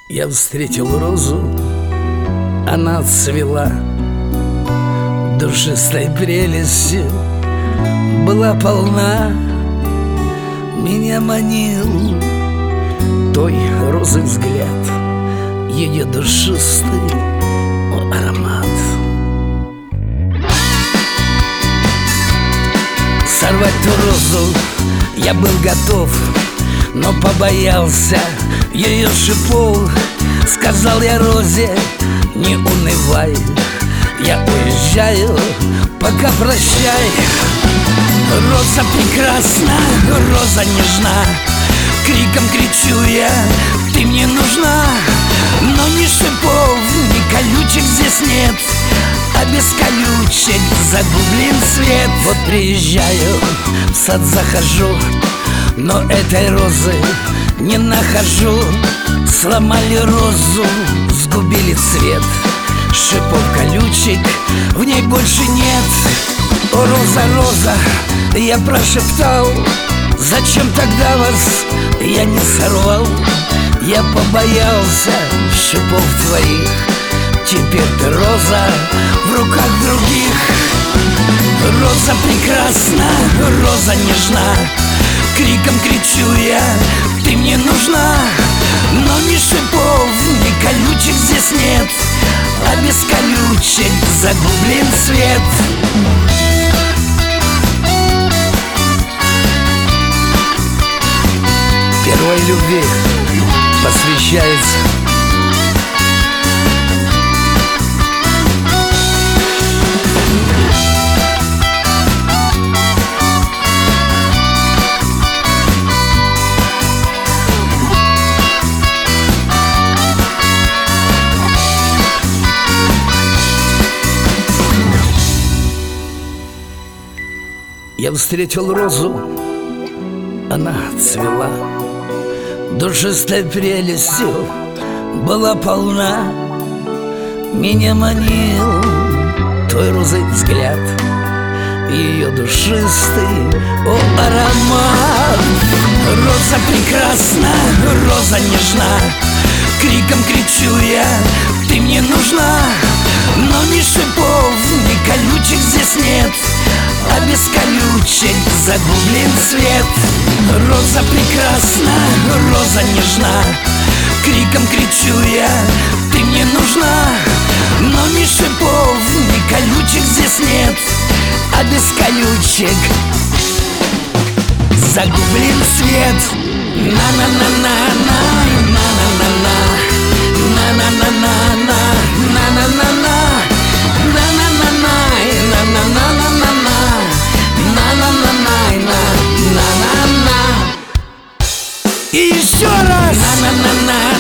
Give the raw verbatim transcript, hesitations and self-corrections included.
Я встретил розу, она цвела душистой прелестью, была полна. Меня манил той розы взгляд, ее душистый аромат. Сорвать ту розу я был готов, но побоялся ее шипов. Сказал я розе: не унывай, я уезжаю, пока прощай. Роза прекрасна, роза нежна, криком кричу я: ты мне нужна. Но ни шипов, ни колючек здесь нет, а без колючек загублен свет. Вот приезжаю, в сад захожу, но этой розы не нахожу. Сломали розу, сгубили цвет, шипов, колючек в ней больше нет. О, роза, роза, я прошептал, зачем тогда вас я не сорвал? Я побоялся шипов твоих, теперь ты, роза, в руках других. Роза прекрасна, роза нежна, криком кричу я: ты мне нужна. Но ни шипов, ни колючек здесь нет, а без колючек загублен свет. Первой любви посвящается Я встретил розу, она цвела душистой прелестью, была полна. Меня манил твой розовый взгляд, ее душистый о, аромат. Роза прекрасна, роза нежна, криком кричу я: ты мне нужна. Но ни шипов, ни колючек здесь нет, а без колючек загублен свет. Роза прекрасна, роза нежна, криком кричу я: ты мне нужна. Но ни шипов, ни колючек здесь нет, а без колючек загублен свет. На-на-на-на-на, на-на-на-на, на-на-на-на-на, на-на-на-на, на-на-на-на, на-на-на-на, на-на-на-на. И еще раз! На-на-на-на.